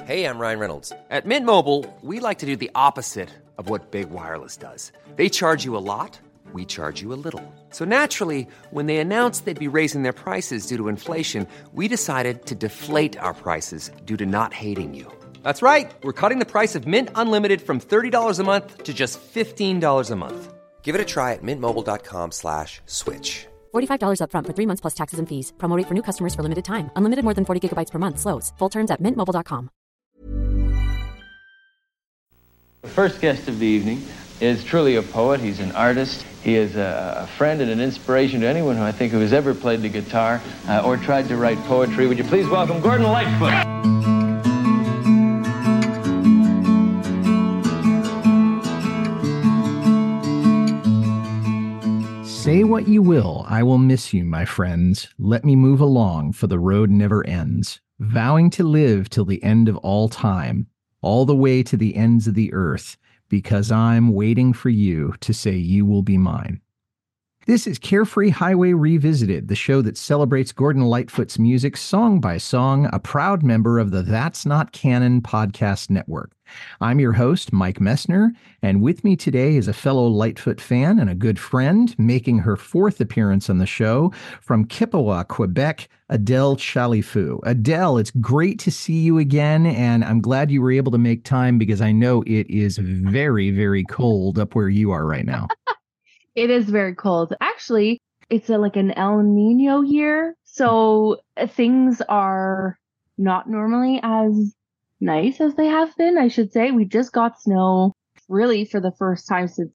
Hey, I'm Ryan Reynolds. At Mint Mobile, we like to do the opposite of what Big Wireless does. They charge you a lot, we charge you a little. So naturally, when they announced they'd be raising their prices due to inflation, we decided to deflate our prices due to not hating you. That's right. We're cutting the price of Mint Unlimited from $30 a month to just $15 a month. Give it a try at mintmobile.com/switch. $45 up front for 3 months plus taxes and fees. Promo rate for new customers for limited time. Unlimited more than 40 gigabytes per month. Slows full terms at mintmobile.com. The first guest of the evening is truly a poet. He's an artist. He is a friend and an inspiration to anyone who I think who has ever played the guitar or tried to write poetry. Would you please welcome Gordon Lightfoot? Say what you will, I will miss you, my friends. Let me move along, for the road never ends. Vowing to live till the end of all time, all the way to the ends of the earth, because I'm waiting for you to say you will be mine. This is Carefree Highway Revisited, the show that celebrates Gordon Lightfoot's music song by song, a proud member of the That's Not Canon podcast network. I'm your host, Mike Messner, and with me today is a fellow Lightfoot fan and a good friend, making her fourth appearance on the show, from Kippawa, Quebec, Adele Chalifou. Adele, it's great to see you again, and I'm glad you were able to make time because I know it is very, very cold up where you are right now. It is very cold. Actually, it's like an El Nino year, so things are not normally as nice as they have been, I should say. We just got snow really for the first time since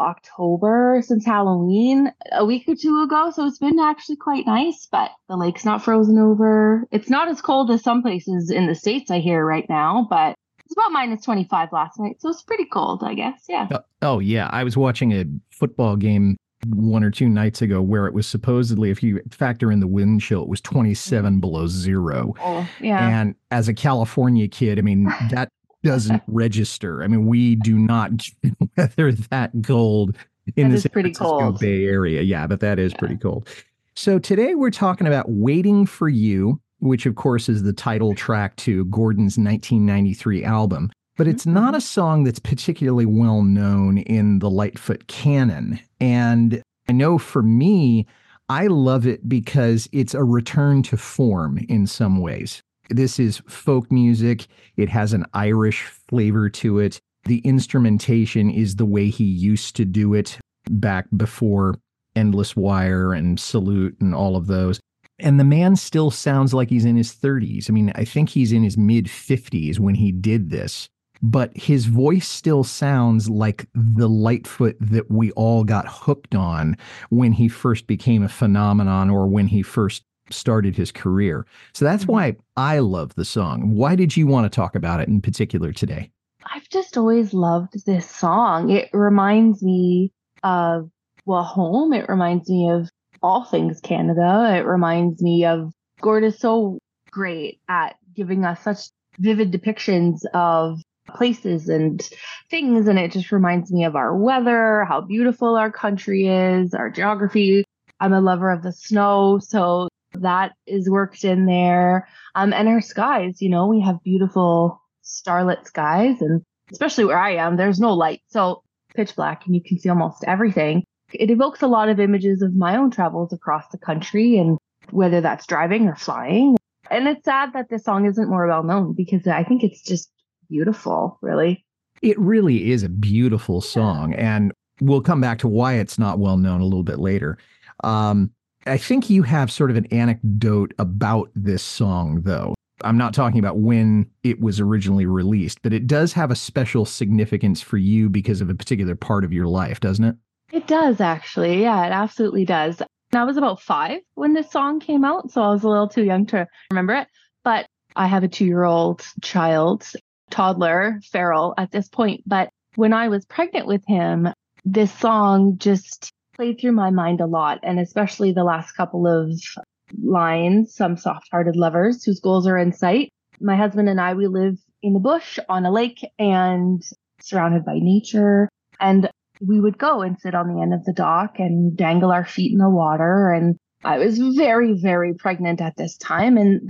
October, since Halloween, a week or two ago. So it's been actually quite nice, but the lake's not frozen over. It's not as cold as some places in the States I hear right now, but it's about minus 25 last night. So it's pretty cold, I guess. Yeah. Oh, yeah. I was watching a football game 1 or 2 nights ago where it was supposedly, if you factor in the wind chill, it was 27 below zero. Oh, yeah. And as a California kid, I mean, that doesn't register. I mean, we do not weather that cold in the San Francisco Bay Area. Yeah, but that is pretty cold. So today we're talking about Waiting for You, which of course is the title track to Gordon's 1993 album. But it's not a song that's particularly well known in the Lightfoot canon. And I know for me, I love it because it's a return to form in some ways. This is folk music. It has an Irish flavor to it. The instrumentation is the way he used to do it back before Endless Wire and Salute and all of those. And the man still sounds like he's in his 30s. I mean, I think he's in his mid-50s when he did this. But his voice still sounds like the Lightfoot that we all got hooked on when he first became a phenomenon or when he first started his career. So that's why I love the song. Why did you want to talk about it in particular today? I've just always loved this song. It reminds me of, well, home. It reminds me of all things Canada. It reminds me of Gord is so great at giving us such vivid depictions of places and things, and it just reminds me of our weather, how beautiful our country is, our geography. I'm a lover of the snow, so that is worked in there. And our skies, you know, we have beautiful starlit skies, and especially where I am, there's no light, so pitch black and you can see almost everything. It evokes a lot of images of my own travels across the country, and whether that's driving or flying. And it's sad that this song isn't more well known because I think it's just beautiful, really. It really is a beautiful song, and we'll come back to why it's not well known a little bit later. I think you have sort of an anecdote about this song, though. I'm not talking about when it was originally released, but it does have a special significance for you because of a particular part of your life, doesn't it? It does, actually. Yeah, it absolutely does. I was about 5 when this song came out, so I was a little too young to remember it. But I have a 2-year-old child, toddler, feral at this point. But when I was pregnant with him, this song just played through my mind a lot, and especially the last couple of lines, some soft-hearted lovers whose goals are in sight. My husband and I, we live in the bush on a lake and surrounded by nature. And we would go and sit on the end of the dock and dangle our feet in the water. And I was very, very pregnant at this time. And that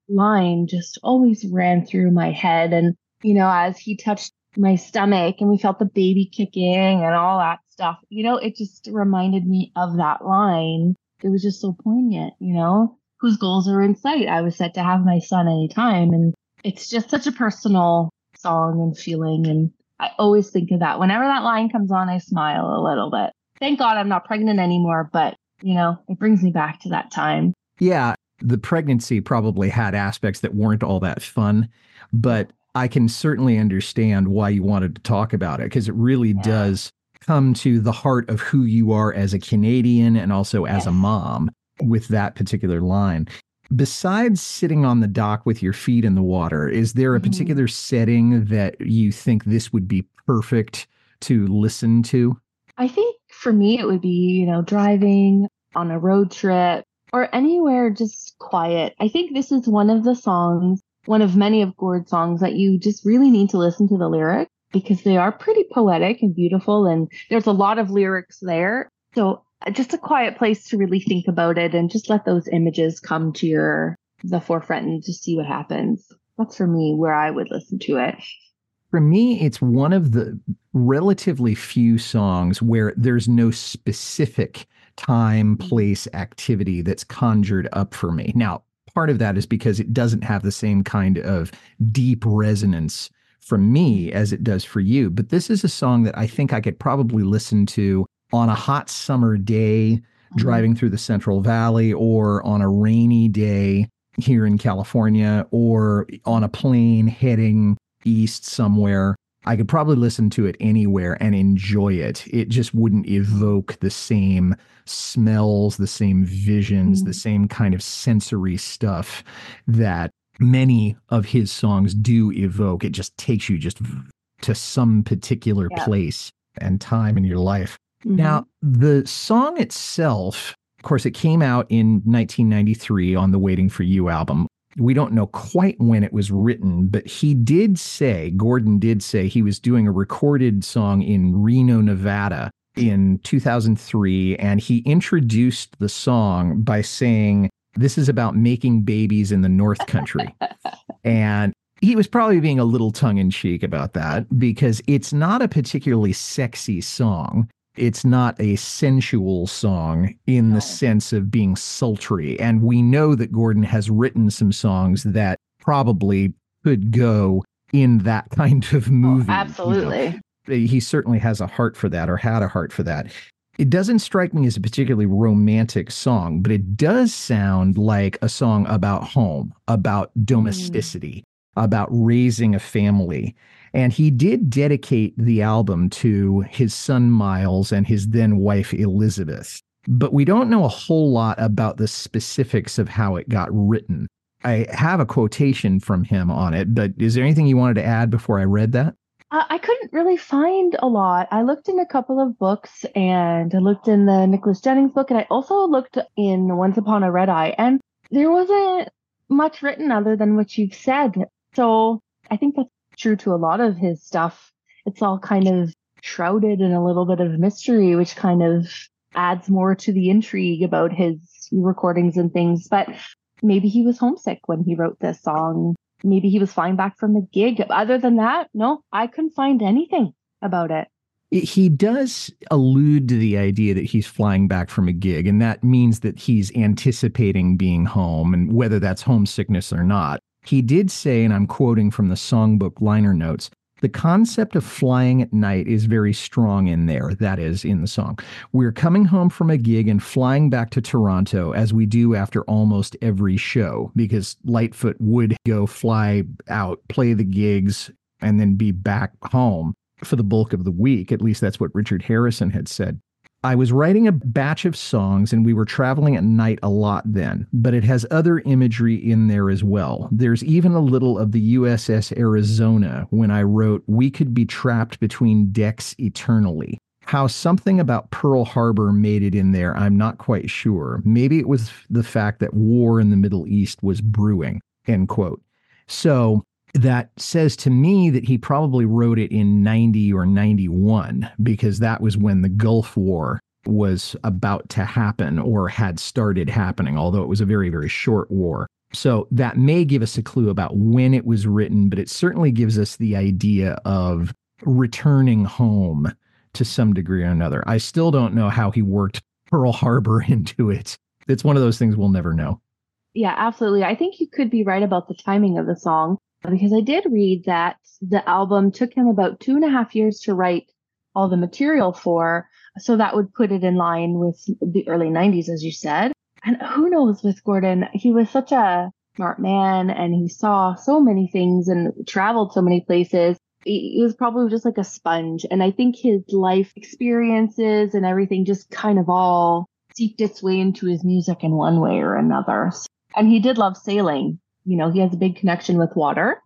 line just always ran through my head. And, as he touched my stomach and we felt the baby kicking and all that stuff, it just reminded me of that line. It was just so poignant, whose goals are in sight. I was set to have my son anytime. And it's just such a personal song and feeling. And I always think of that. Whenever that line comes on, I smile a little bit. Thank God I'm not pregnant anymore, but, it brings me back to that time. Yeah, the pregnancy probably had aspects that weren't all that fun, but I can certainly understand why you wanted to talk about it, because it really does come to the heart of who you are as a Canadian and also as a mom with that particular line. Besides sitting on the dock with your feet in the water, is there a particular setting that you think this would be perfect to listen to? I think for me, it would be, driving on a road trip or anywhere just quiet. I think this is one of the songs, one of many of Gord's songs that you just really need to listen to the lyrics because they are pretty poetic and beautiful. And there's a lot of lyrics there. So just a quiet place to really think about it and just let those images come to the forefront and just see what happens. That's for me where I would listen to it. For me, it's one of the relatively few songs where there's no specific time, place, activity that's conjured up for me. Now, part of that is because it doesn't have the same kind of deep resonance from me as it does for you. But this is a song that I think I could probably listen to on a hot summer day, driving through the Central Valley, or on a rainy day here in California, or on a plane heading east somewhere. I could probably listen to it anywhere and enjoy it. It just wouldn't evoke the same smells, the same visions, the same kind of sensory stuff that many of his songs do evoke. It just takes you just to some particular place and time in your life. Now, the song itself, of course, it came out in 1993 on the Waiting for You album. We don't know quite when it was written, but Gordon did say he was doing a recorded song in Reno, Nevada in 2003. And he introduced the song by saying, this is about making babies in the North Country. And he was probably being a little tongue in cheek about that because it's not a particularly sexy song. It's not a sensual song in the sense of being sultry. And we know that Gordon has written some songs that probably could go in that kind of movie. Absolutely. He certainly has a heart for that, or had a heart for that. It doesn't strike me as a particularly romantic song, but it does sound like a song about home, about domesticity, about raising a family. And he did dedicate the album to his son, Miles, and his then wife, Elizabeth. But we don't know a whole lot about the specifics of how it got written. I have a quotation from him on it, but is there anything you wanted to add before I read that? I couldn't really find a lot. I looked in a couple of books, and I looked in the Nicholas Jennings book, and I also looked in Once Upon a Red Eye, and there wasn't much written other than what you've said. So I think that's true to a lot of his stuff. It's all kind of shrouded in a little bit of mystery, which kind of adds more to the intrigue about his recordings and things. But maybe he was homesick when he wrote this song. Maybe he was flying back from a gig. Other than that, no, I couldn't find anything about it. He does allude to the idea that he's flying back from a gig, and that means that he's anticipating being home, and whether that's homesickness or not. He did say, and I'm quoting from the songbook liner notes, the concept of flying at night is very strong in there. That is in the song. We're coming home from a gig and flying back to Toronto as we do after almost every show, because Lightfoot would go fly out, play the gigs, and then be back home for the bulk of the week. At least that's what Richard Harrison had said. I was writing a batch of songs and we were traveling at night a lot then, but it has other imagery in there as well. There's even a little of the USS Arizona when I wrote, we could be trapped between decks eternally. How something about Pearl Harbor made it in there, I'm not quite sure. Maybe it was the fact that war in the Middle East was brewing, end quote. So that says to me that he probably wrote it in 90 or 91, because that was when the Gulf War was about to happen or had started happening, although it was a very, very short war. So that may give us a clue about when it was written, but it certainly gives us the idea of returning home to some degree or another. I still don't know how he worked Pearl Harbor into it. It's one of those things we'll never know. Yeah, absolutely. I think you could be right about the timing of the song, because I did read that the album took him about 2.5 years to write all the material for. So that would put it in line with the early 90s, as you said. And who knows with Gordon, he was such a smart man and he saw so many things and traveled so many places. He was probably just like a sponge. And I think his life experiences and everything just kind of all seeped its way into his music in one way or another. And he did love sailing. You know, he has a big connection with water.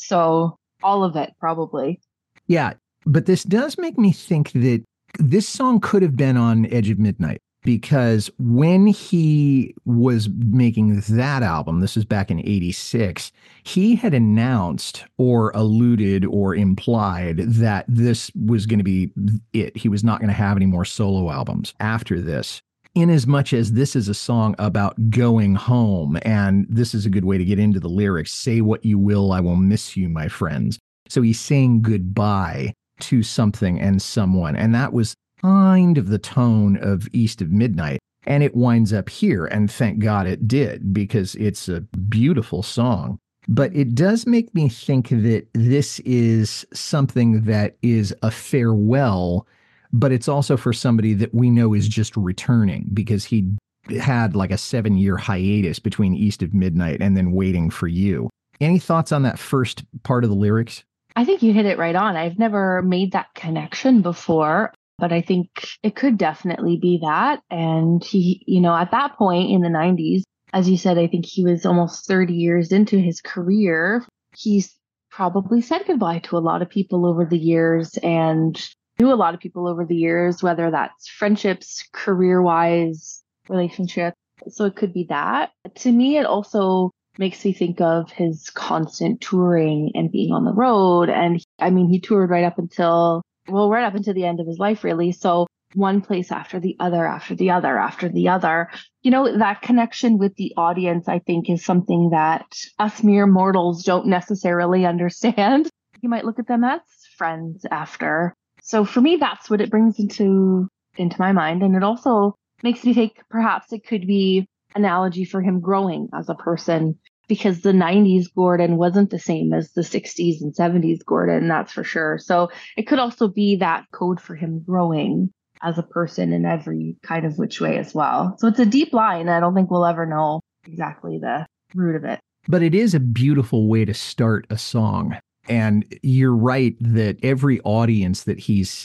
So all of it, probably. Yeah. But this does make me think that this song could have been on Edge of Midnight, because when he was making that album, this was back in 86, he had announced or alluded or implied that this was going to be it. He was not going to have any more solo albums after this. In as much as this is a song about going home, and this is a good way to get into the lyrics, say what you will, I will miss you, my friends. So he's saying goodbye to something and someone. And that was kind of the tone of East of Midnight. And it winds up here. And thank God it did, because it's a beautiful song. But it does make me think that this is something that is a farewell, but it's also for somebody that we know is just returning, because he had like a 7-year hiatus between East of Midnight and then Waiting for You. Any thoughts on that first part of the lyrics? I think you hit it right on. I've never made that connection before, but I think it could definitely be that. And he, you know, at that point in the 90s, as you said, I think he was almost 30 years into his career. He's probably said goodbye to a lot of people over the years and knew a lot of people over the years, whether that's friendships, career-wise, relationships. So it could be that. To me, it also makes me think of his constant touring and being on the road. And I mean, he toured right up until the end of his life, really. So one place after the other, after the other, after the other. You know, that connection with the audience, I think, is something that us mere mortals don't necessarily understand. You might look at them as friends after. So for me, that's what it brings into my mind. And it also makes me think perhaps it could be analogy for him growing as a person, because the 90s Gordon wasn't the same as the 60s and 70s Gordon, that's for sure. So it could also be that code for him growing as a person in every kind of which way as well. So it's a deep line. I don't think we'll ever know exactly the root of it. But it is a beautiful way to start a song. And you're right that every audience that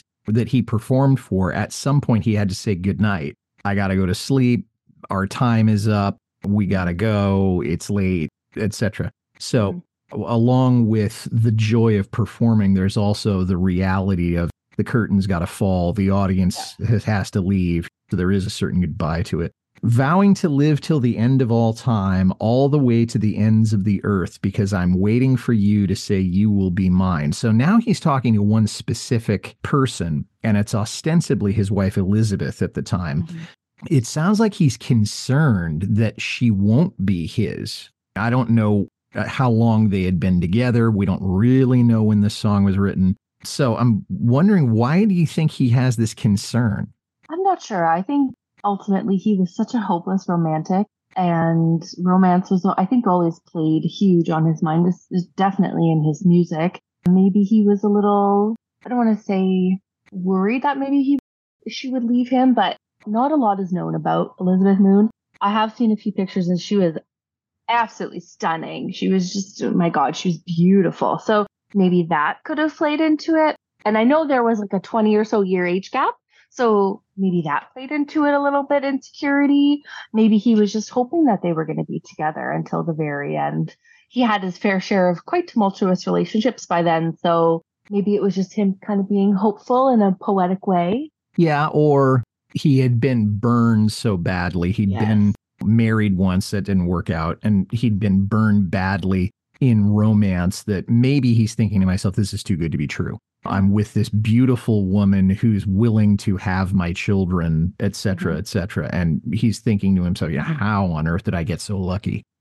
he performed for, at some point he had to say goodnight. I got to go to sleep. Our time is up. We got to go. It's late, etc. So along with the joy of performing, there's also the reality of the curtain's got to fall. The audience has to leave. So there is a certain goodbye to it. Vowing to live till the end of all time, all the way to the ends of the earth, because I'm waiting for you to say you will be mine. So now he's talking to one specific person, and it's ostensibly his wife, Elizabeth, at the time. Mm-hmm. It sounds like he's concerned that she won't be his. I don't know how long they had been together. We don't really know when this song was written. So I'm wondering, why do you think he has this concern? I'm not sure. I think ultimately he was such a hopeless romantic, and romance was, I think, always played huge on his mind. This is definitely in his music. Maybe he was a little, I don't want to say worried that maybe she would leave him, but not a lot is known about Elizabeth Moon. I have seen a few pictures and she was absolutely stunning. She was just, oh my God, she was beautiful. So maybe that could have played into it. And I know there was like a 20 or so year age gap. So maybe that played into it a little bit, insecurity. Maybe he was just hoping that they were going to be together until the very end. He had his fair share of quite tumultuous relationships by then. So maybe it was just him kind of being hopeful in a poetic way. Yeah, or he had been burned so badly. He'd been married once, that didn't work out. And he'd been burned badly in romance that maybe he's thinking to himself, this is too good to be true. I'm with this beautiful woman who's willing to have my children, et cetera, et cetera. And he's thinking to himself, how on earth did I get so lucky?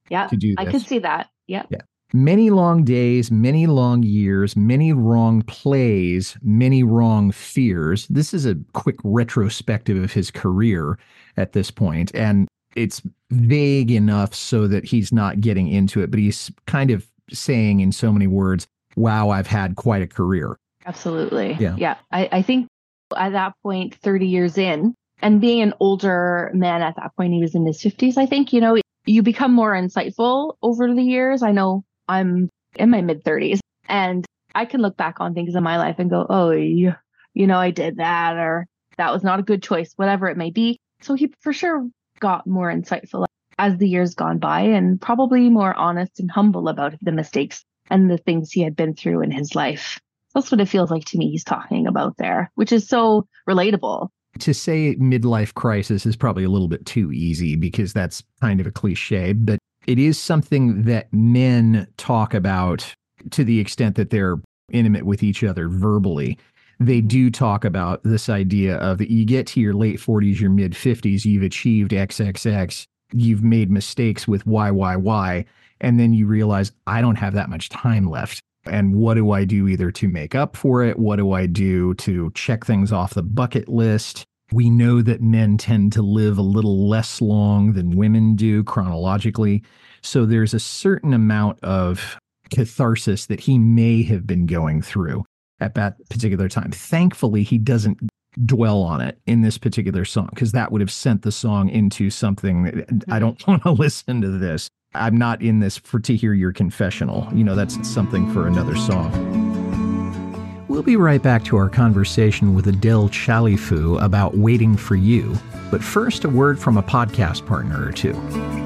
Yeah. to do this. I could see that. Yeah. Many long days, many long years, many wrong plays, many wrong fears. This is a quick retrospective of his career at this point, and it's vague enough so that he's not getting into it, but he's kind of saying in so many words, wow, I've had quite a career. Absolutely. Yeah. I think at that point, 30 years in, and being an older man at that point, he was in his 50s, I think, you become more insightful over the years. I know I'm in my mid 30s and I can look back on things in my life and go, oh, I did that, or that was not a good choice, whatever it may be. So he for sure got more insightful as the years gone by, and probably more honest and humble about the mistakes and the things he had been through in his life. That's what it feels like to me he's talking about there, which is so relatable. To say midlife crisis is probably a little bit too easy because that's kind of a cliche, but it is something that men talk about to the extent that they're intimate with each other verbally. They do talk about this idea of that you get to your late 40s, your mid 50s, you've achieved XXX, you've made mistakes with Y, and then you realize I don't have that much time left. And what do I do either to make up for it? What do I do to check things off the bucket list? We know that men tend to live a little less long than women do chronologically. So there's a certain amount of catharsis that he may have been going through at that particular time. Thankfully, he doesn't dwell on it in this particular song, because that would have sent the song into something that I don't want to listen to this. I'm not in this to hear your confessional. That's something for another song. We'll be right back to our conversation with Adele Chalifou about Waiting for You. But first, a word from a podcast partner or two.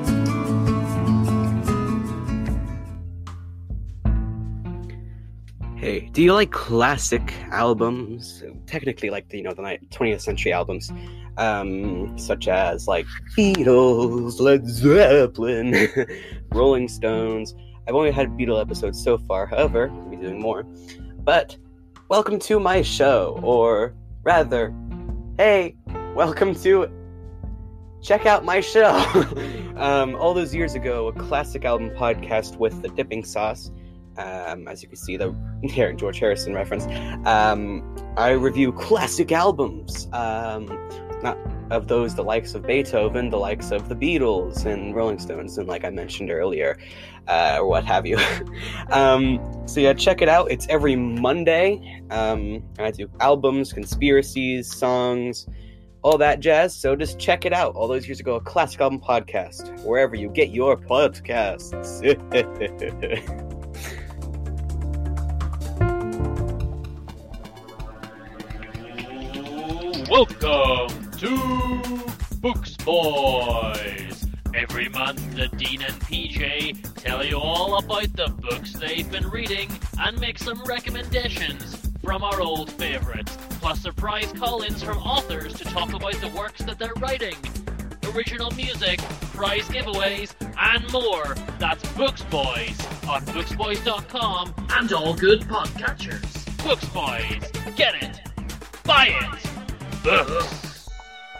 Hey, do you like classic albums? Technically, like the 20th century albums, such as like Beatles, Led Zeppelin, Rolling Stones. I've only had Beatle episodes so far, however, I'll be doing more. But welcome to my show, or rather, hey, welcome to check out my show. All those years ago, a classic album podcast with the dipping sauce. As you can see, the George Harrison reference. I review classic albums, not of those the likes of Beethoven, the likes of the Beatles and Rolling Stones, and like I mentioned earlier, or what have you. So yeah, check it out. It's every Monday. I do albums, conspiracies, songs, all that jazz. So just check it out. All those years ago, a classic album podcast, wherever you get your podcasts. Welcome to Books Boys. Every month, the Dean and PJ tell you all about the books they've been reading and make some recommendations from our old favourites, plus surprise call-ins from authors to talk about the works that they're writing. Original music, prize giveaways, and more. That's Books Boys on booksboys.com and all good podcatchers. Books Boys. Get it. Buy it. Books.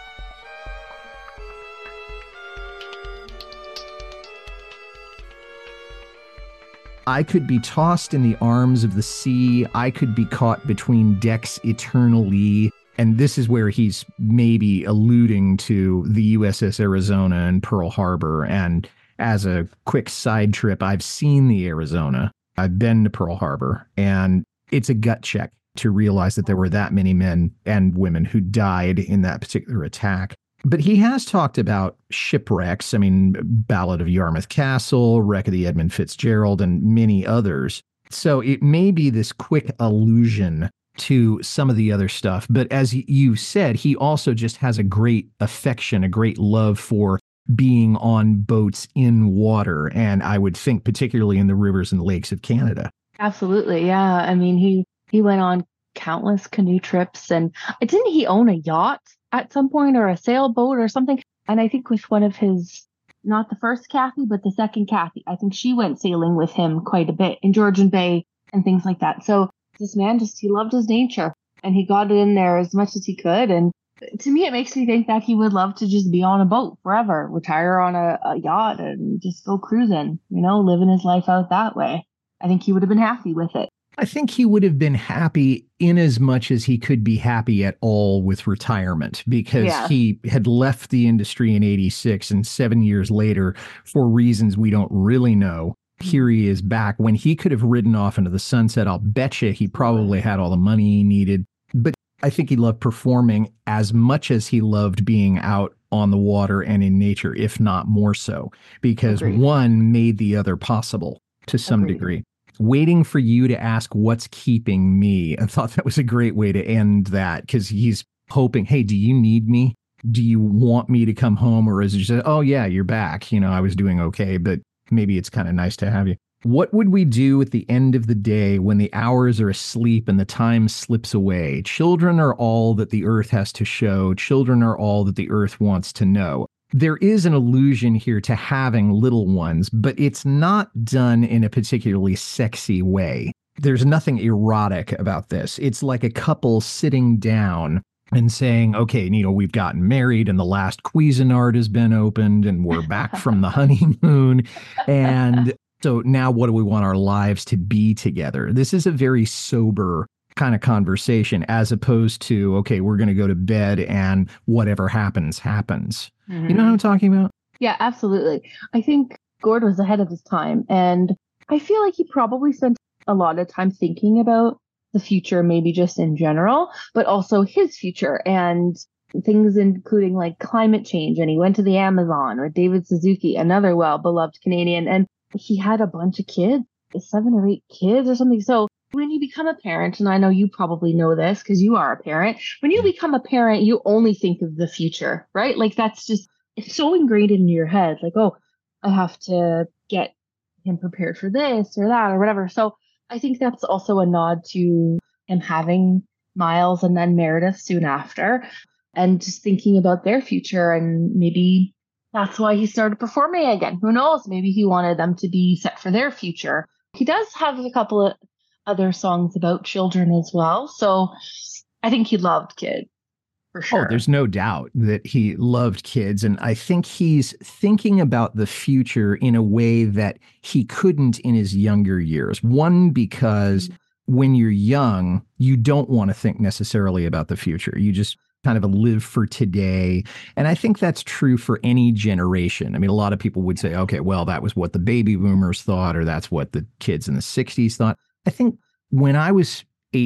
I could be tossed in the arms of the sea. I could be caught between decks eternally. And this is where he's maybe alluding to the USS Arizona and Pearl Harbor. And as a quick side trip, I've seen the Arizona. I've been to Pearl Harbor, and it's a gut check to realize that there were that many men and women who died in that particular attack. But he has talked about shipwrecks. I mean, Ballad of Yarmouth Castle, Wreck of the Edmund Fitzgerald, and many others. So it may be this quick allusion to some of the other stuff. But as you said, he also just has a great affection, a great love for being on boats in water. And I would think particularly in the rivers and lakes of Canada. Absolutely. Yeah. I mean, he went on countless canoe trips, and didn't he own a yacht at some point, or a sailboat or something? And I think with one of his, not the first Kathy, but the second Kathy, I think she went sailing with him quite a bit in Georgian Bay and things like that. So this man he loved his nature, and he got it in there as much as he could. And To me, it makes me think that he would love to just be on a boat forever, retire on a yacht and just go cruising, living his life out that way. I think he would have been happy with it. I think he would have been happy in as much as he could be happy at all with retirement, because he had left the industry in 86, and 7 years later, for reasons we don't really know, here he is back. When he could have ridden off into the sunset, I'll bet you he probably had all the money he needed. But I think he loved performing as much as he loved being out on the water and in nature, if not more so, because one made the other possible to some degree. Waiting for you to ask what's keeping me. I thought that was a great way to end that, because he's hoping, hey, do you need me? Do you want me to come home? Or is it just, oh, yeah, you're back. I was doing okay, but maybe it's kind of nice to have you. What would we do at the end of the day when the hours are asleep and the time slips away? Children are all that the earth has to show. Children are all that the earth wants to know. There is an allusion here to having little ones, but it's not done in a particularly sexy way. There's nothing erotic about this. It's like a couple sitting down and saying, okay, we've gotten married and the last Cuisinart has been opened and we're back from the honeymoon. And so now what do we want our lives to be together? This is a very sober kind of conversation, as opposed to, okay, we're going to go to bed and whatever happens, happens. You know what I'm talking about? Yeah, absolutely. I think Gord was ahead of his time. And I feel like he probably spent a lot of time thinking about the future, maybe just in general, but also his future and things including like climate change. And he went to the Amazon with David Suzuki, another well-beloved Canadian. And he had a bunch of kids, 7 or 8 kids or something. So when you become a parent, and I know you probably know this because you are a parent, when you become a parent, you only think of the future, right? Like it's so ingrained in your head. Like, oh, I have to get him prepared for this or that or whatever. So I think that's also a nod to him having Miles and then Meredith soon after, and just thinking about their future. And maybe that's why he started performing again. Who knows? Maybe he wanted them to be set for their future. He does have a couple of other songs about children as well. So I think he loved kids, for sure. Oh, there's no doubt that he loved kids. And I think he's thinking about the future in a way that he couldn't in his younger years. One, because when you're young, you don't want to think necessarily about the future. You just kind of live for today. And I think that's true for any generation. I mean, a lot of people would say, okay, well, that was what the baby boomers thought, or that's what the kids in the 60s thought. I think when I was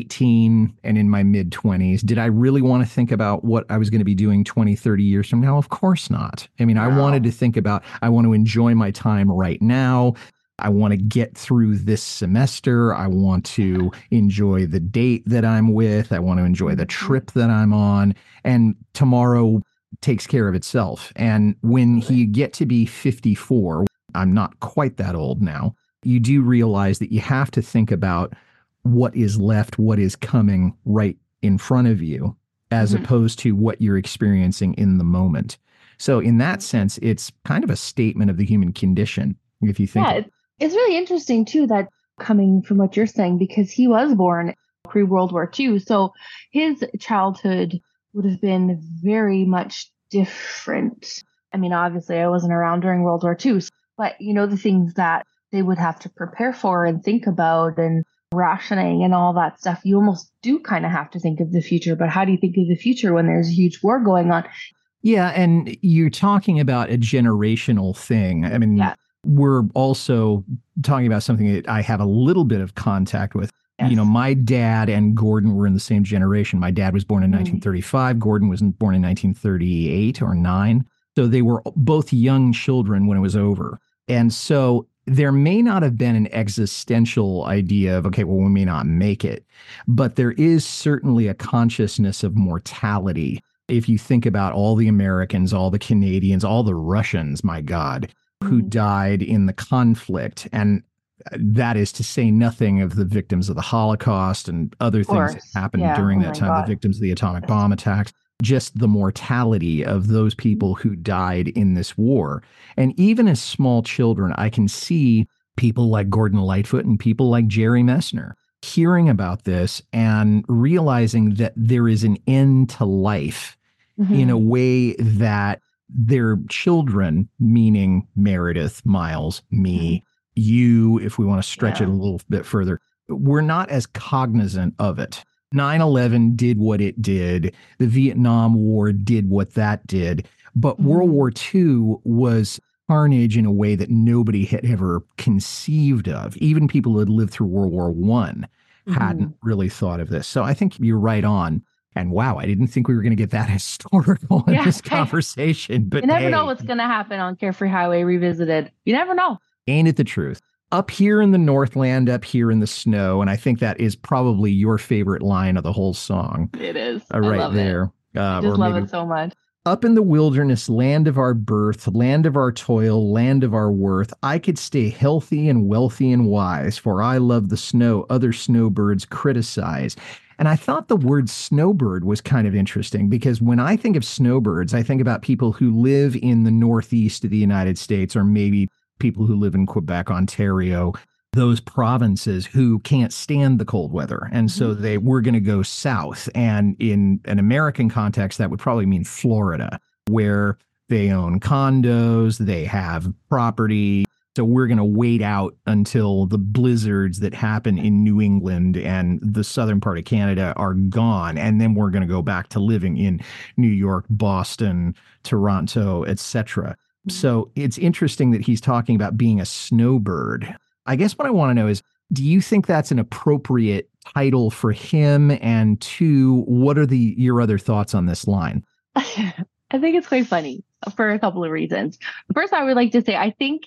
18 and in my mid 20s, did I really want to think about what I was going to be doing 20, 30 years from now? Of course not. I mean, I wanted to think about, I want to enjoy my time right now. I want to get through this semester. I want to enjoy the date that I'm with. I want to enjoy the trip that I'm on. And tomorrow takes care of itself. And when you get to be 54, I'm not quite that old now, you do realize that you have to think about what is left, what is coming right in front of you, as opposed to what you're experiencing in the moment. So in that sense, it's kind of a statement of the human condition, if you think. Yeah, it's really interesting, too, that coming from what you're saying, because he was born pre-World War II. So his childhood would have been very much different. I mean, obviously, I wasn't around during World War II, but, the things that they would have to prepare for and think about, and rationing and all that stuff, you almost do kind of have to think of the future. But how do you think of the future when there's a huge war going on? Yeah, and you're talking about a generational thing. I mean, we're also talking about something that I have a little bit of contact with. Yes. My dad and Gordon were in the same generation. My dad was born in 1935. Gordon was born in 1938 or 9. So they were both young children when it was over. And so there may not have been an existential idea of, okay, well, we may not make it, but there is certainly a consciousness of mortality. If you think about all the Americans, all the Canadians, all the Russians, my God, who died in the conflict. And that is to say nothing of the victims of the Holocaust and other things that happened during that time, the victims of the atomic bomb attacks. Just the mortality of those people who died in this war. And even as small children, I can see people like Gordon Lightfoot and people like Jerry Messner hearing about this and realizing that there is an end to life in a way that their children, meaning Meredith, Miles, me, you, if we want to stretch it a little bit further, we're not as cognizant of it. 9/11 did what it did. The Vietnam War did what that did. But World War II was carnage in a way that nobody had ever conceived of. Even people who had lived through World War I hadn't really thought of this. So I think you're right on. And wow, I didn't think we were going to get that historical in this conversation. But you never know what's going to happen on Carefree Highway Revisited. You never know. Ain't it the truth? Up here in the Northland, up here in the snow. And I think that is probably your favorite line of the whole song. It is. Right there. I just love it so much. Up in the wilderness, land of our birth, land of our toil, land of our worth, I could stay healthy and wealthy and wise, for I love the snow other snowbirds criticize. And I thought the word snowbird was kind of interesting because when I think of snowbirds, I think about people who live in the northeast of the United States, or maybe people who live in Quebec, Ontario, those provinces who can't stand the cold weather. And so they were going to go south. And in an American context, that would probably mean Florida, where they own condos, they have property. So we're going to wait out until the blizzards that happen in New England and the southern part of Canada are gone. And then we're going to go back to living in New York, Boston, Toronto, etc. So it's interesting that he's talking about being a snowbird. I guess what I want to know is, do you think that's an appropriate title for him? And two, what are your other thoughts on this line? I think it's quite funny for a couple of reasons. First, I would like to say, I think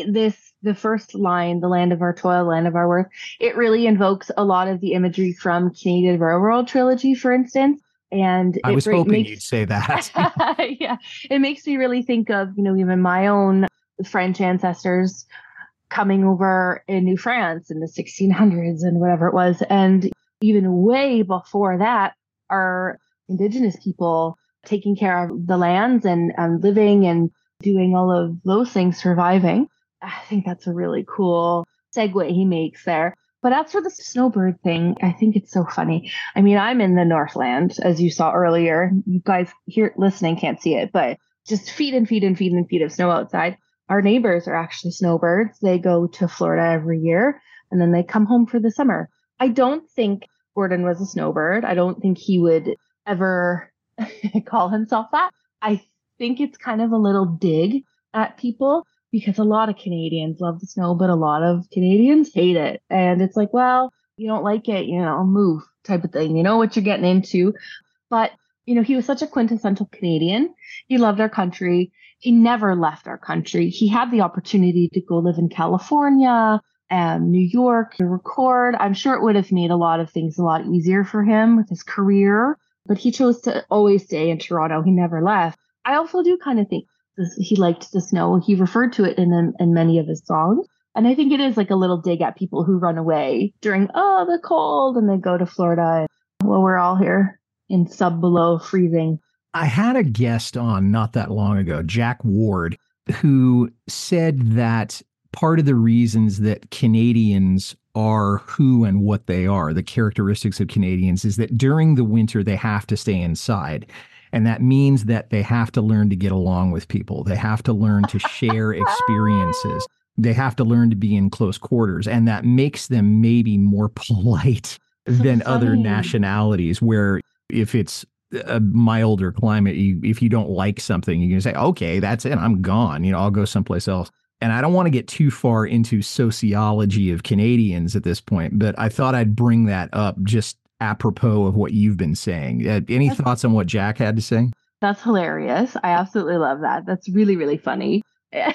the first line, the land of our toil, land of our worth, it really invokes a lot of the imagery from Canadian Railroad trilogy, for instance. And I was hoping you'd say that. Yeah, it makes me really think of, even my own French ancestors coming over in New France in the 1600s and whatever it was. And even way before that, our Indigenous people taking care of the lands and living and doing all of those things, surviving. I think that's a really cool segue he makes there. But as for the snowbird thing, I think it's so funny. I mean, I'm in the Northland, as you saw earlier. You guys here listening can't see it, but just feet and feet and feet and feet of snow outside. Our neighbors are actually snowbirds. They go to Florida every year, and then they come home for the summer. I don't think Gordon was a snowbird. I don't think he would ever call himself that. I think it's kind of a little dig at people, because a lot of Canadians love the snow, but a lot of Canadians hate it. And it's like, well, you don't like it, move type of thing. You know what you're getting into. But, he was such a quintessential Canadian. He loved our country. He never left our country. He had the opportunity to go live in California and New York to record. I'm sure it would have made a lot of things a lot easier for him with his career, but he chose to always stay in Toronto. He never left. I also do kind of think he liked the snow. He referred to it in many of his songs. And I think it is like a little dig at people who run away during, the cold, and they go to Florida. Well, we're all here in below freezing. I had a guest on not that long ago, Jack Ward, who said that part of the reasons that Canadians are who and what they are, the characteristics of Canadians, is that during the winter, they have to stay inside. And that means that they have to learn to get along with people. They have to learn to share experiences. They have to learn to be in close quarters. And that makes them maybe more polite than other nationalities, where if it's a milder climate, if you don't like something, you can say, okay, that's it, I'm gone. I'll go someplace else. And I don't want to get too far into sociology of Canadians at this point, but I thought I'd bring that up just apropos of what you've been saying. Any thoughts on what Jack had to say? That's hilarious. I absolutely love that. That's really, really funny.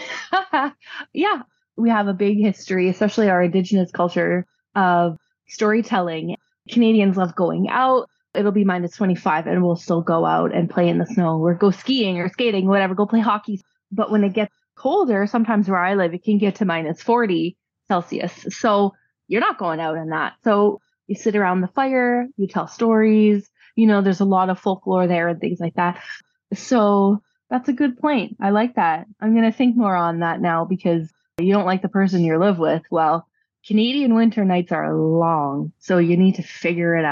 Yeah, we have a big history, especially our Indigenous culture, of storytelling. Canadians love going out. It'll be -25 and we'll still go out and play in the snow or go skiing or skating, whatever, go play hockey. But when it gets colder, sometimes where I live, it can get to -40 Celsius. So you're not going out in that. So you sit around the fire, you tell stories, there's a lot of folklore there and things like that. So that's a good point. I like that. I'm going to think more on that now, because you don't like the person you live with. Well, Canadian winter nights are long, so you need to figure it out.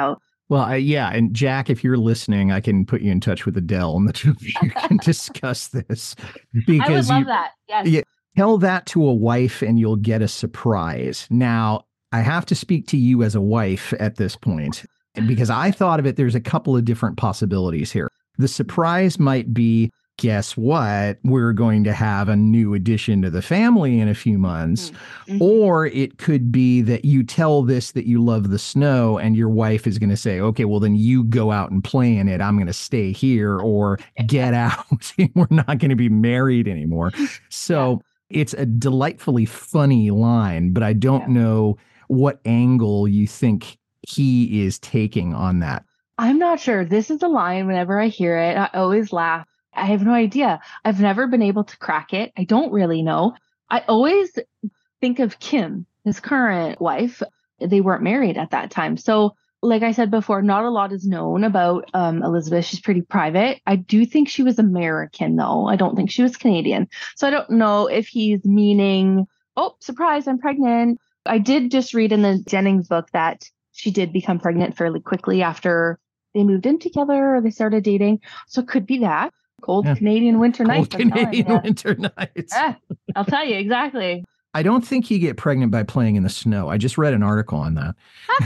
Well, yeah. And Jack, if you're listening, I can put you in touch with Adele and the two of you can discuss this. I would love that. Yes. Yeah, tell that to a wife and you'll get a surprise. Now, I have to speak to you as a wife at this point because I thought of it. There's a couple of different possibilities here. The surprise might be, guess what? We're going to have a new addition to the family in a few months. Mm-hmm. Or it could be that you tell this that you love the snow and your wife is going to say, okay, well, then you go out and play in it. I'm going to stay here or get out. We're not going to be married anymore. So it's a delightfully funny line, but I don't know what angle you think he is taking on that. I'm not sure. This is a line, whenever I hear it, I always laugh. I have no idea. I've never been able to crack it. I don't really know. I always think of Kim, his current wife. They weren't married at that time. So like I said before, not a lot is known about Elizabeth. She's pretty private. I do think she was American, though. I don't think she was Canadian. So I don't know if he's meaning, oh, surprise, I'm pregnant. I did just read in the Jennings book that she did become pregnant fairly quickly after they moved in together or they started dating. So it could be that. Cold Canadian winter nights. Cold Canadian winter nights. I'll tell you, exactly. I don't think you get pregnant by playing in the snow. I just read an article on that.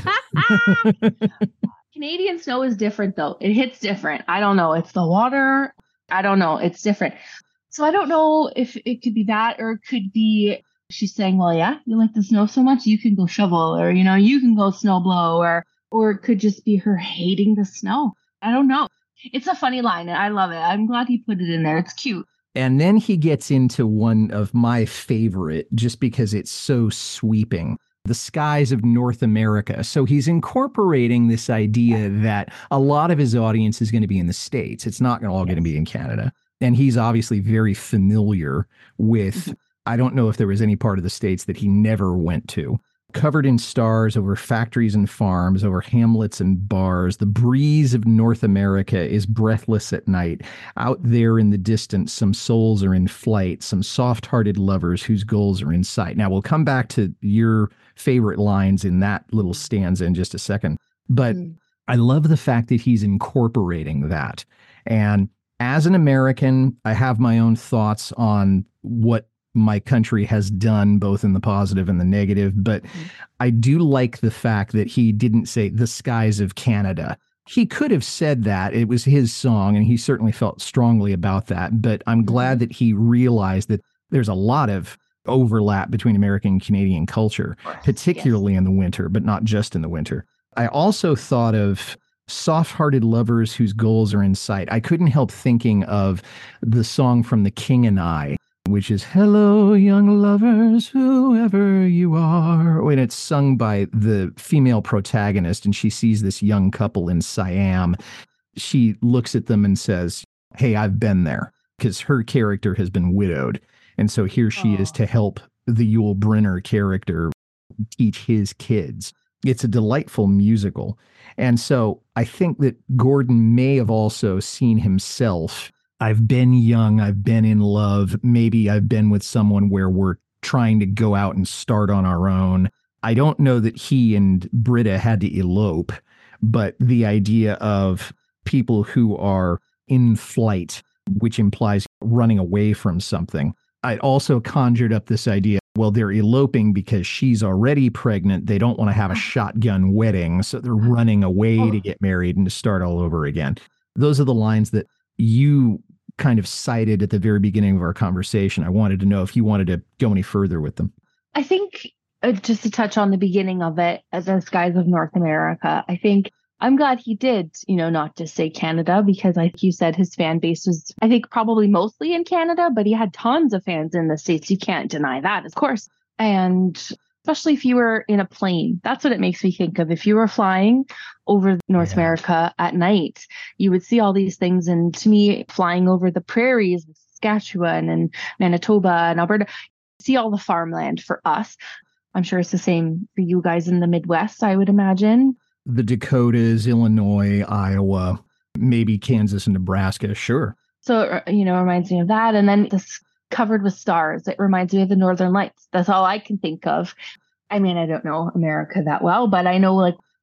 Canadian snow is different, though. It hits different. I don't know. It's the water. I don't know. It's different. So I don't know if it could be that or it could be she's saying, well, yeah, you like the snow so much, you can go shovel or, you can go snow blow or it could just be her hating the snow. I don't know. It's a funny line and I love it. I'm glad he put it in there. It's cute. And then he gets into one of my favorite just because it's so sweeping. The skies of North America. So he's incorporating this idea that a lot of his audience is going to be in the States. It's not all going to be in Canada. And he's obviously very familiar with, I don't know if there was any part of the States that he never went to. Covered in stars over factories and farms, over hamlets and bars, the breeze of North America is breathless at night. Out there in the distance, some souls are in flight, some soft-hearted lovers whose goals are in sight. Now, we'll come back to your favorite lines in that little stanza in just a second. But I love the fact that he's incorporating that. And as an American, I have my own thoughts on what my country has done, both in the positive and the negative. But I do like the fact that he didn't say the skies of Canada. He could have said that. It was his song, and he certainly felt strongly about that. But I'm glad that he realized that there's a lot of overlap between American and Canadian culture, particularly in the winter, but not just in the winter. I also thought of soft-hearted lovers whose goals are in sight. I couldn't help thinking of the song from The King and I, which is "Hello, young lovers, whoever you are," when it's sung by the female protagonist and she sees this young couple in Siam. She looks at them and says, hey, I've been there, because her character has been widowed. And so here she is to help the Yul Brynner character teach his kids. It's a delightful musical. And so I think that Gordon may have also seen himself. I've been young, I've been in love, maybe I've been with someone where we're trying to go out and start on our own. I don't know that he and Britta had to elope, but the idea of people who are in flight, which implies running away from something. I also conjured up this idea, well, they're eloping because she's already pregnant. They don't want to have a shotgun wedding, so they're running away to get married and to start all over again. Those are the lines that you kind of cited at the very beginning of our conversation. I wanted to know if you wanted to go any further with them. I think just to touch on the beginning of it, as the skies of North America, I think I'm glad he did, not just say Canada, because like you said, his fan base was, I think, probably mostly in Canada, but he had tons of fans in the States. You can't deny that, of course. And especially if you were in a plane, that's what it makes me think of. If you were flying over North America at night, you would see all these things. And to me, flying over the prairies of Saskatchewan and Manitoba and Alberta, see all the farmland for us. I'm sure it's the same for you guys in the Midwest, I would imagine. The Dakotas, Illinois, Iowa, maybe Kansas and Nebraska, sure. So, it reminds me of that. And then this covered with stars, it reminds me of the Northern Lights. That's all I can think of. I mean, I don't know America that well, but I know like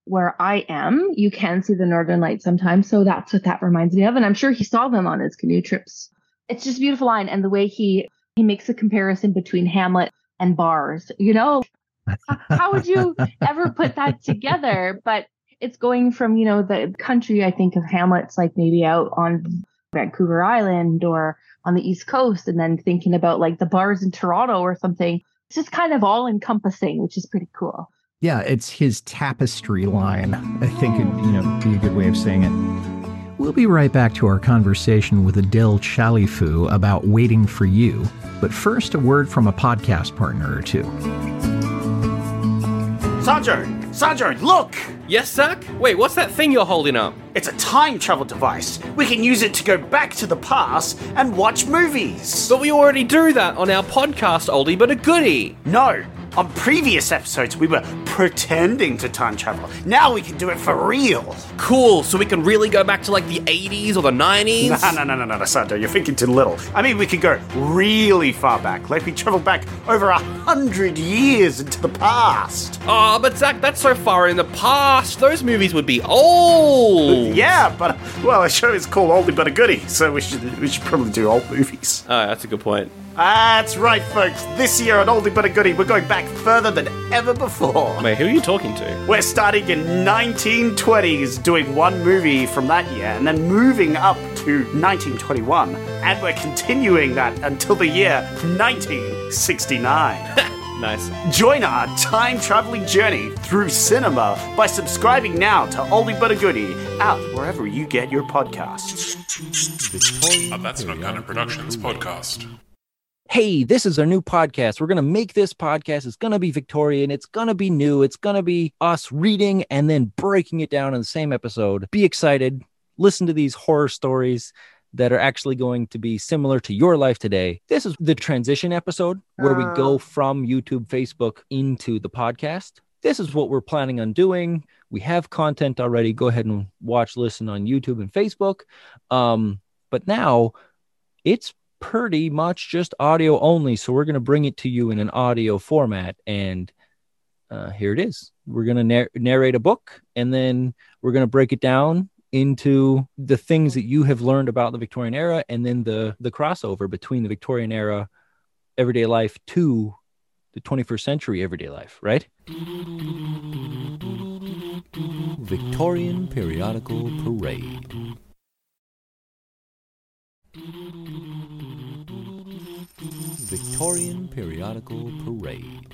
where I am, you can see the Northern Lights sometimes. So that's what that reminds me of. And I'm sure he saw them on his canoe trips. It's just a beautiful line. And the way he makes a comparison between Hamlet and bars, you know, how would you ever put that together? But it's going from, you know, the country, I think of Hamlet's like maybe out on Vancouver Island or on the East Coast, and then thinking about like the bars in Toronto or something. It's just kind of all encompassing, which is pretty cool. Yeah, it's his tapestry line, I think would, you know, be a good way of saying it. We'll be right back to our conversation with Adele Chalifou about Waiting for You. But first, a word from a podcast partner or two. Sandro, look! Yes, Zach? Wait, what's that thing you're holding up? It's a time travel device. We can use it to go back to the past and watch movies. But we already do that on our podcast, Oldie But a Goodie. No. On previous episodes, we were pretending to time travel. Now we can do it for real. Cool, so we can really go back to like the 80s or the 90s? No, Sandro, you're thinking too little. I mean, we could go really far back. Like we travel back over 100 years into the past. Oh, but Zach, that's so far in the past. Those movies would be old. Yeah, but, well, the show is called Oldie But a Goodie, so we should probably do old movies. Oh, that's a good point. That's right, folks. This year on Oldie But a Goodie, we're going back further than ever before. Wait, who are you talking to? We're starting in 1920s, doing one movie from that year, and then moving up to 1921. And we're continuing that until the year 1969. Nice. Join our time-traveling journey through cinema by subscribing now to Oldie But a Goodie out wherever you get your podcasts. That's Not Canon Productions podcast. Hey, this is our new podcast. We're going to make this podcast. It's going to be Victorian. It's going to be new. It's going to be us reading and then breaking it down in the same episode. Be excited. Listen to these horror stories that are actually going to be similar to your life today. This is the transition episode where we go from YouTube, Facebook into the podcast. This is what we're planning on doing. We have content already. Go ahead and watch, listen on YouTube and Facebook. But now it's pretty much just audio only. So we're going to bring it to you in an audio format. And here it is. We're going to narrate a book, and then we're going to break it down into the things that you have learned about the Victorian era, and then the crossover between the Victorian era everyday life to the 21st century everyday life, right? Victorian Periodical Parade. Victorian Periodical Parade.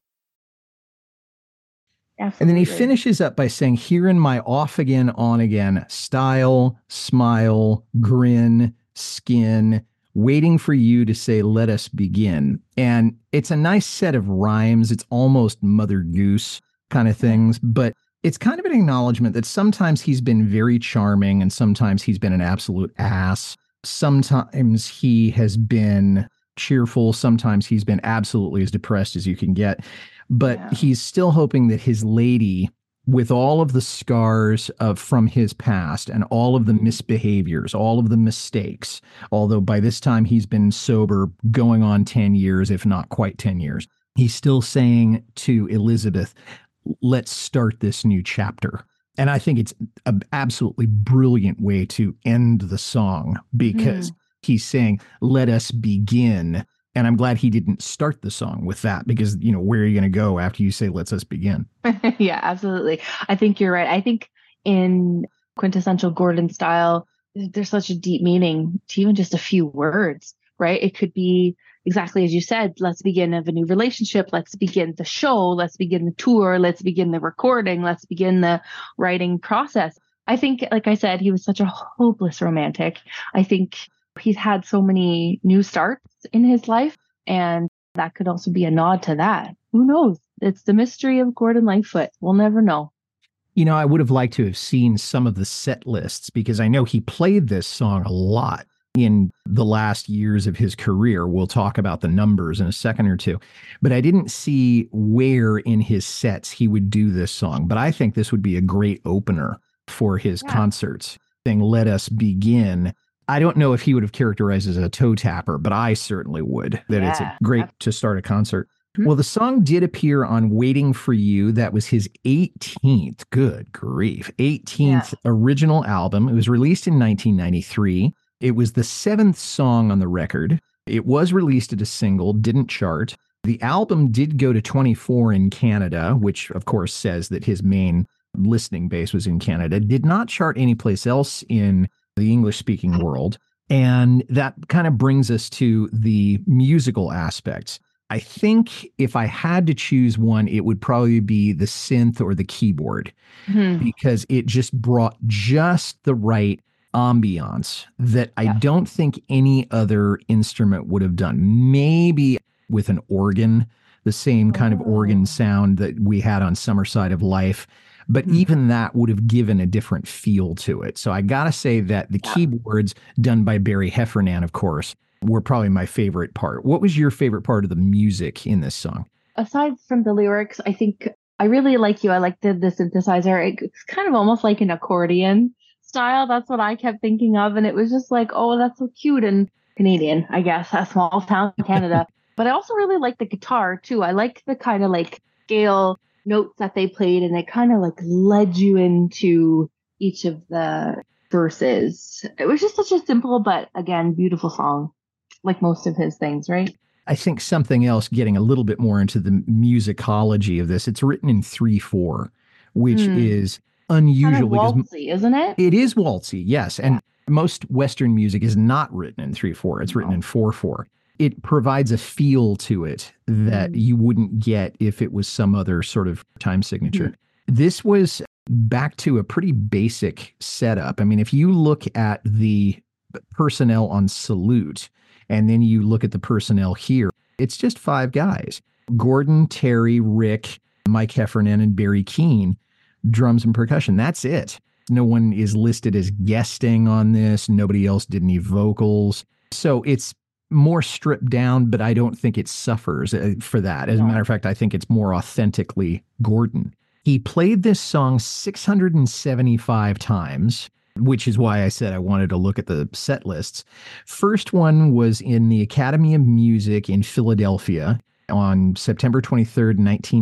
Absolutely. And then he finishes up by saying, here in my off again, on again style, smile, grin, skin, waiting for you to say, let us begin. And it's a nice set of rhymes. It's almost Mother Goose kind of things, but it's kind of an acknowledgement that sometimes he's been very charming and sometimes he's been an absolute ass. Sometimes he has been cheerful. Sometimes he's been absolutely as depressed as you can get. But he's still hoping that his lady, with all of the scars from his past and all of the misbehaviors, all of the mistakes, although by this time he's been sober going on 10 years, if not quite 10 years, he's still saying to Elizabeth, let's start this new chapter. And I think it's an absolutely brilliant way to end the song, because he's saying, let us begin. And I'm glad he didn't start the song with that, because, you know, where are you going to go after you say, let's us begin? Yeah, absolutely. I think you're right. I think in quintessential Gordon style, there's such a deep meaning to even just a few words, right? It could be exactly as you said, let's begin of a new relationship. Let's begin the show. Let's begin the tour. Let's begin the recording. Let's begin the writing process. I think, like I said, he was such a hopeless romantic. I think he's had so many new starts in his life, and that could also be a nod to that. Who knows? It's the mystery of Gordon Lightfoot. We'll never know. You know, I would have liked to have seen some of the set lists, because I know he played this song a lot in the last years of his career. We'll talk about the numbers in a second or two, but I didn't see where in his sets he would do this song. But I think this would be a great opener for his concerts, saying, let us begin. I don't know if he would have characterized as a toe tapper, but I certainly would, that it's a great to start a concert. Well, the song did appear on Waiting for You. That was his 18th, good grief, 18th original album. It was released in 1993. It was the 7th song on the record. It was released as a single, didn't chart. The album did go to 24 in Canada, which of course says that his main listening base was in Canada. Did not chart anyplace else in the English-speaking world. And that kind of brings us to the musical aspects. I think if I had to choose one, it would probably be the synth or the keyboard, because it just brought just the right ambiance that I don't think any other instrument would have done. Maybe with an organ, the same kind of organ sound that we had on Summer Side of Life. But even that would have given a different feel to it. So I got to say that the keyboards done by Barry Heffernan, of course, were probably my favorite part. What was your favorite part of the music in this song? Aside from the lyrics, I think I really like you. I like the synthesizer. It's kind of almost like an accordion style. That's what I kept thinking of. And it was just like, oh, that's so cute and Canadian, I guess, a small town in Canada. But I also really like the guitar too. I like the kind of like scale notes that they played, and it kind of like led you into each of the verses. It was just such a simple, but again, beautiful song, like most of his things, right? I think something else, getting a little bit more into the musicology of this, it's written in 3/4, which is unusual. Kind of waltzy, isn't it? It is waltzy, yes. And most Western music is not written in 3/4. It's written in 4/4. It provides a feel to it that you wouldn't get if it was some other sort of time signature. This was back to a pretty basic setup. I mean, if you look at the personnel on Salute, and then you look at the personnel here, it's just 5 guys. Gordon, Terry, Rick, Mike Heffernan, and Barry Keane, drums and percussion. That's it. No one is listed as guesting on this. Nobody else did any vocals. So it's more stripped down, but I don't think it suffers for that. As a matter of fact, I think it's more authentically Gordon. He played this song 675 times, which is why I said I wanted to look at the set lists. First one was in the Academy of Music in Philadelphia on September 23rd,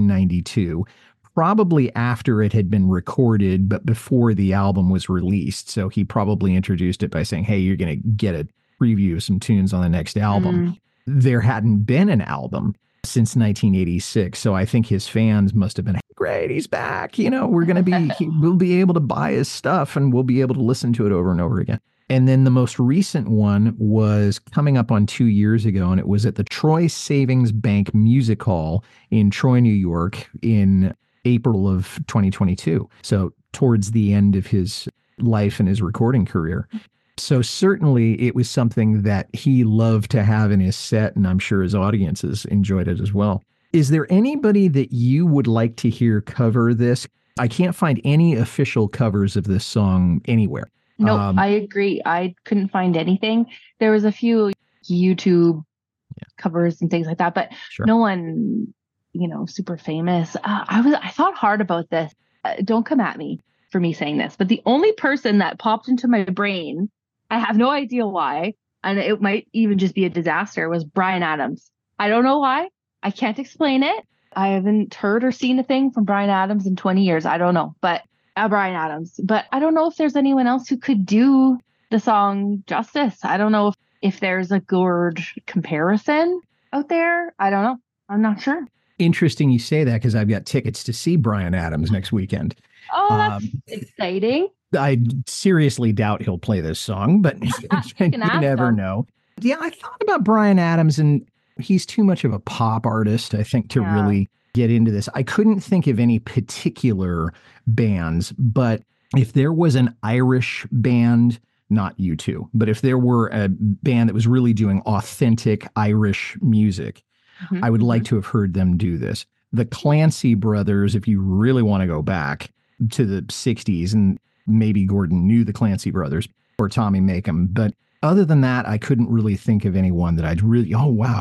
1992, probably after it had been recorded, but before the album was released. So he probably introduced it by saying, hey, you're going to get a preview of some tunes on the next album. There hadn't been an album since 1986. So I think his fans must have been, great, he's back. You know, we'll be able to buy his stuff and we'll be able to listen to it over and over again. And then the most recent one was coming up on 2 years ago, and it was at the Troy Savings Bank Music Hall in Troy, New York in April of 2022. So towards the end of his life and his recording career. So certainly it was something that he loved to have in his set, and I'm sure his audiences enjoyed it as well. Is there anybody that you would like to hear cover this? I can't find any official covers of this song anywhere. No, I agree. I couldn't find anything. There was a few YouTube covers and things like that, but no one, super famous. I thought hard about this. Don't come at me for me saying this, but the only person that popped into my brain, I have no idea why, and it might even just be a disaster, was Bryan Adams. I don't know why. I can't explain it. I haven't heard or seen a thing from Bryan Adams in 20 years. I don't know, but Bryan Adams. But I don't know if there's anyone else who could do the song justice. I don't know if there's a good comparison out there. I don't know. I'm not sure. Interesting you say that, because I've got tickets to see Bryan Adams next weekend. Oh, that's exciting. I seriously doubt he'll play this song, but you never know. Yeah, I thought about Bryan Adams, and he's too much of a pop artist, I think, to really get into this. I couldn't think of any particular bands, but if there was an Irish band, not U2, but if there were a band that was really doing authentic Irish music, I would like to have heard them do this. The Clancy Brothers, if you really want to go back to the 60s, and maybe Gordon knew the Clancy Brothers or Tommy Makem, but other than that, I couldn't really think of anyone that I'd really,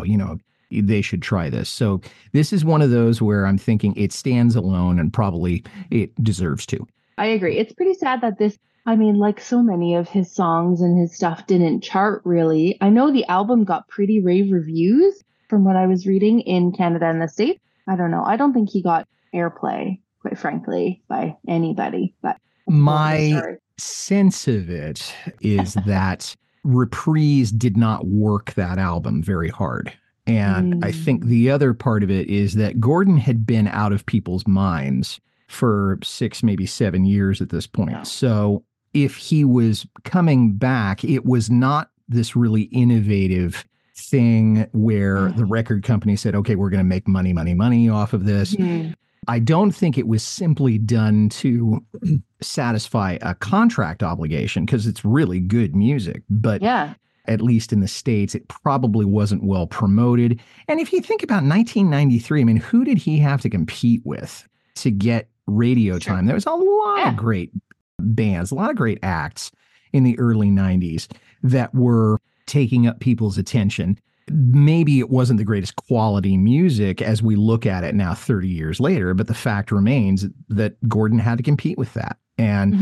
they should try this. So this is one of those where I'm thinking it stands alone, and probably it deserves to. I agree. It's pretty sad that like so many of his songs and his stuff didn't chart really. I know the album got pretty rave reviews, from what I was reading in Canada and the States. I don't know. I don't think he got airplay, quite frankly, by anybody. But my sense of it is that Reprise did not work that album very hard. And I think the other part of it is that Gordon had been out of people's minds for 6, maybe 7 years at this point. Yeah. So if he was coming back, it was not this really innovative thing where the record company said, okay, we're going to make money off of this. I don't think it was simply done to satisfy a contract obligation, because it's really good music. But at least in the States, it probably wasn't well promoted. And if you think about 1993, I mean, who did he have to compete with to get radio time? There was a lot of great bands, a lot of great acts in the early 90s that were taking up people's attention. Maybe it wasn't the greatest quality music as we look at it now 30 years later, but the fact remains that Gordon had to compete with that. And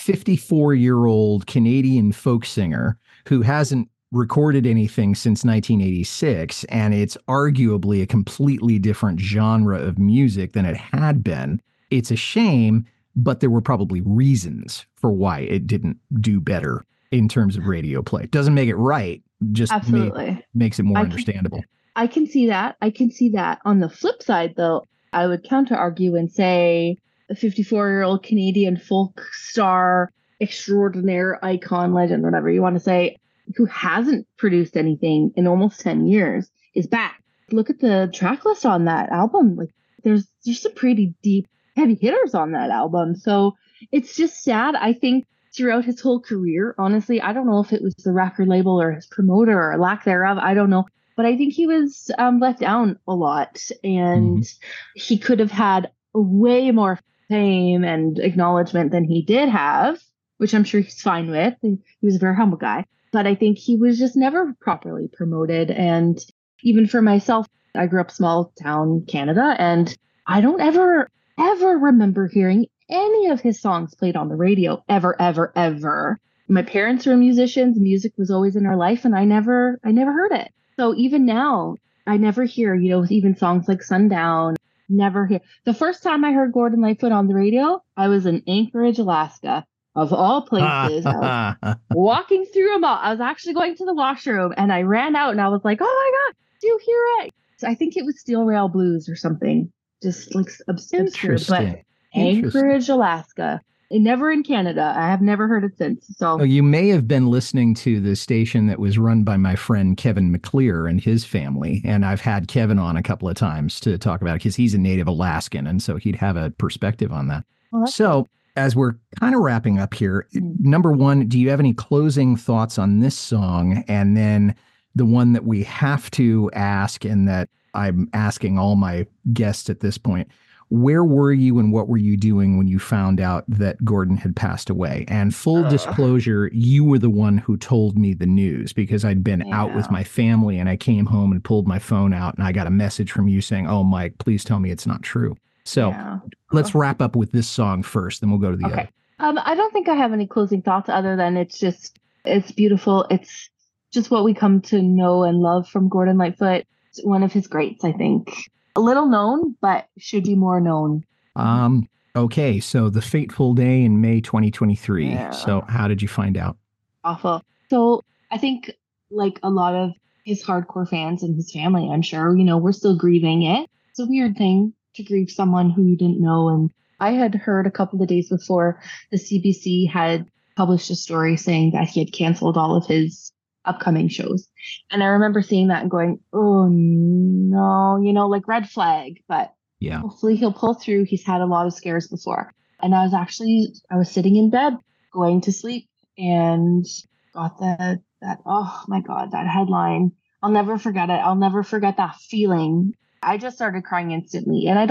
54-year-old Canadian folk singer who hasn't recorded anything since 1986, and it's arguably a completely different genre of music than it had been. It's a shame, but there were probably reasons for why it didn't do better in terms of radio play. Doesn't make it right, just makes it more understandable. I can see that. I can see that. On the flip side, though, I would counter argue and say a 54-year-old Canadian folk star, extraordinaire icon, legend, whatever you want to say, who hasn't produced anything in almost 10 years is back. Look at the track list on that album. Like, there's some pretty deep, heavy hitters on that album. So it's just sad. I think throughout his whole career, honestly, I don't know if it was the record label or his promoter or lack thereof. I don't know. But I think he was let down a lot, and he could have had way more fame and acknowledgement than he did have, which I'm sure he's fine with. He was a very humble guy. But I think he was just never properly promoted. And even for myself, I grew up small town Canada, and I don't ever remember hearing any of his songs played on the radio, ever. My parents were musicians. Music was always in our life, and I never heard it. So even now, I never hear, even songs like Sundown, never hear. The first time I heard Gordon Lightfoot on the radio, I was in Anchorage, Alaska. Of all places, I was walking through a mall. I was actually going to the washroom, and I ran out, and I was like, oh my God, do you hear it? So I think it was Steel Rail Blues or something, just like obscure. But Anchorage, Alaska, and never in Canada. I have never heard it since. So you may have been listening to the station that was run by my friend Kevin McClear and his family. And I've had Kevin on a couple of times to talk about it because he's a native Alaskan. And so he'd have a perspective on that. So as we're kind of wrapping up here, number one, do you have any closing thoughts on this song? And then the one that we have to ask, and that I'm asking all my guests at this point, where were you and what were you doing when you found out that Gordon had passed away? And full disclosure, you were the one who told me the news, because I'd been out with my family, and I came home and pulled my phone out, and I got a message from you saying, oh, Mike, please tell me it's not true. So let's wrap up with this song first, then we'll go to the other. I don't think I have any closing thoughts other than it's beautiful. It's just what we come to know and love from Gordon Lightfoot. It's one of his greats, I think. A little known, but should be more known. Okay, so the fateful day in May 2023. Yeah. So how did you find out? Awful. So I think, like a lot of his hardcore fans and his family, I'm sure, we're still grieving it. It's a weird thing to grieve someone who you didn't know. And I had heard a couple of days before the CBC had published a story saying that he had canceled all of his upcoming shows. And I remember seeing that and going, oh no, like red flag, but hopefully he'll pull through. He's had a lot of scares before. And I was sitting in bed going to sleep and got that, oh my God, that headline. I'll never forget it. I'll never forget that feeling. I just started crying instantly. And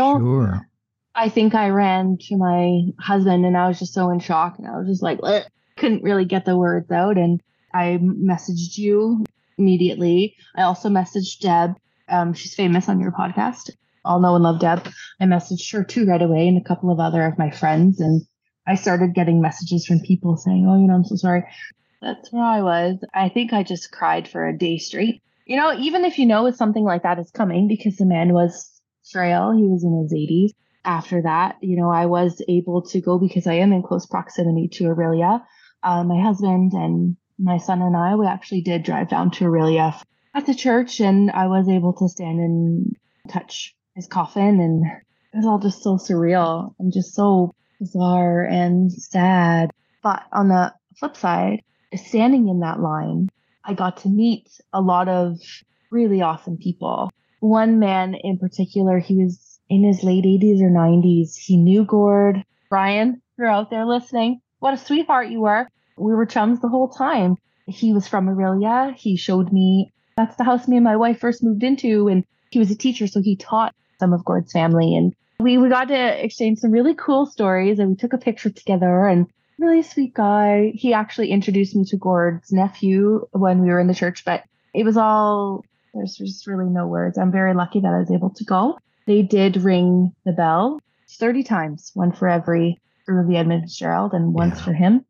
I think I ran to my husband, and I was just so in shock, and I was just like, couldn't really get the words out. And I messaged you immediately. I also messaged Deb. She's famous on your podcast. All know and love Deb. I messaged her too right away, and a couple of other of my friends. And I started getting messages from people saying, oh, I'm so sorry. That's where I was. I think I just cried for a day straight. even if it's something like that is coming, because the man was frail, he was in his 80s. After that, I was able to go because I am in close proximity to Orillia. My husband and my son and I, we actually did drive down to Orillia at the church, and I was able to stand and touch his coffin, and it was all just so surreal and just so bizarre and sad. But on the flip side, standing in that line, I got to meet a lot of really awesome people. One man in particular, he was in his late 80s or 90s. He knew Gord. Brian, you're out there listening. What a sweetheart you were. We were chums the whole time. He was from Orillia. He showed me, that's the house me and my wife first moved into, and he was a teacher, so he taught some of Gord's family. And we got to exchange some really cool stories, and we took a picture together, and really sweet guy. He actually introduced me to Gord's nephew when we were in the church, but it was all, there's just really no words. I'm very lucky that I was able to go. They did ring the bell 30 times, one for every early Edmund Fitzgerald and once for him.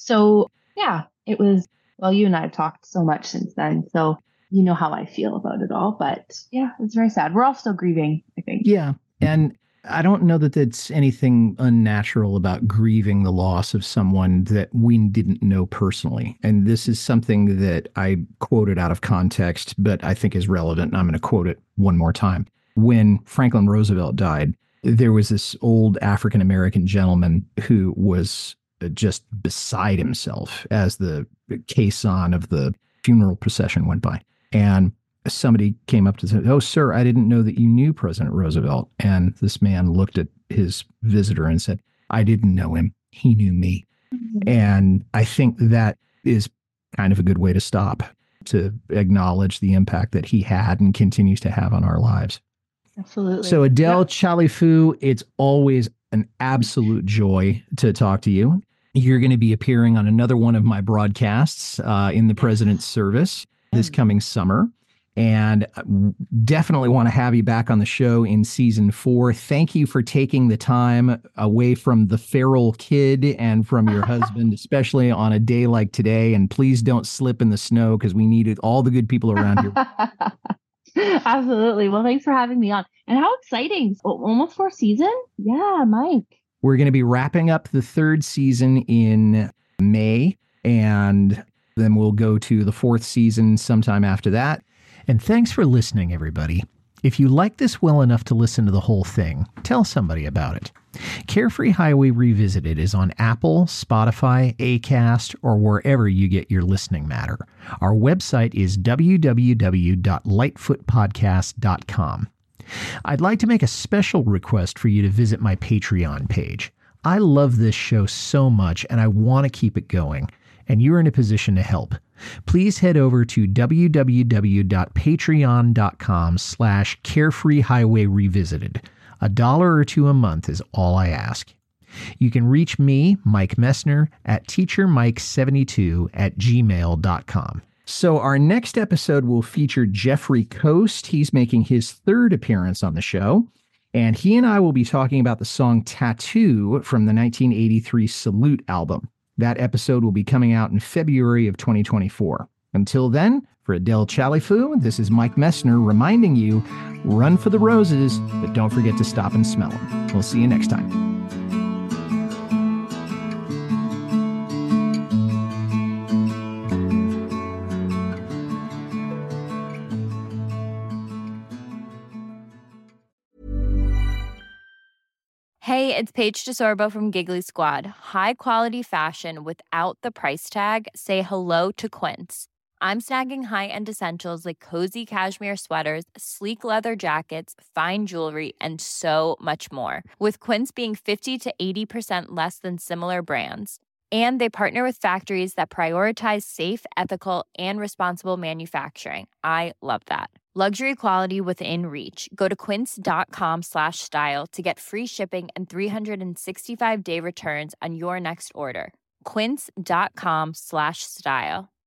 So yeah, it was, well, you and I have talked so much since then, so you know how I feel about it all. But yeah, it's very sad. We're all still grieving, I think. Yeah. And I don't know that that's anything unnatural about grieving the loss of someone that we didn't know personally. And this is something that I quoted out of context, but I think is relevant. And I'm going to quote it one more time. When Franklin Roosevelt died, there was this old African-American gentleman who was just beside himself as the caisson of the funeral procession went by. And somebody came up to say, "Oh, sir, I didn't know that you knew President Roosevelt." And this man looked at his visitor and said, "I didn't know him. He knew me." Mm-hmm. And I think that is kind of a good way to stop, to acknowledge the impact that he had and continues to have on our lives. Absolutely. So Adele Chalifou, it's always an absolute joy to talk to you. You're going to be appearing on another one of my broadcasts in the President's Service this coming summer. And definitely want to have you back on the show in season 4. Thank you for taking the time away from the feral kid and from your husband, especially on a day like today. And please don't slip in the snow, because we needed all the good people around here. Absolutely. Well, thanks for having me on. And how exciting. Almost 4th season? Yeah, Mike. We're going to be wrapping up the 3rd season in May, and then we'll go to the 4th season sometime after that. And thanks for listening, everybody. If you like this well enough to listen to the whole thing, tell somebody about it. Carefree Highway Revisited is on Apple, Spotify, Acast, or wherever you get your listening matter. Our website is www.lightfootpodcast.com. I'd like to make a special request for you to visit my Patreon page. I love this show so much, and I want to keep it going, and you're in a position to help. Please head over to www.patreon.com/carefreehighwayrevisited. $1 or $2 a month is all I ask. You can reach me, Mike Messner, at teachermike72@gmail.com. So our next episode will feature Jeffrey Coast. He's making his 3rd appearance on the show, and he and I will be talking about the song Tattoo from the 1983 Salute album. That episode will be coming out in February of 2024. Until then, for Adele Chalifou, this is Mike Messner reminding you, run for the roses, but don't forget to stop and smell them. We'll see you next time. Hey, it's Paige DeSorbo from Giggly Squad. High quality fashion without the price tag. Say hello to Quince. I'm snagging high-end essentials like cozy cashmere sweaters, sleek leather jackets, fine jewelry, and so much more. With Quince being 50 to 80% less than similar brands. And they partner with factories that prioritize safe, ethical, and responsible manufacturing. I love that. Luxury quality within reach. Go to quince.com/style to get free shipping and 365-day returns on your next order. Quince.com/style.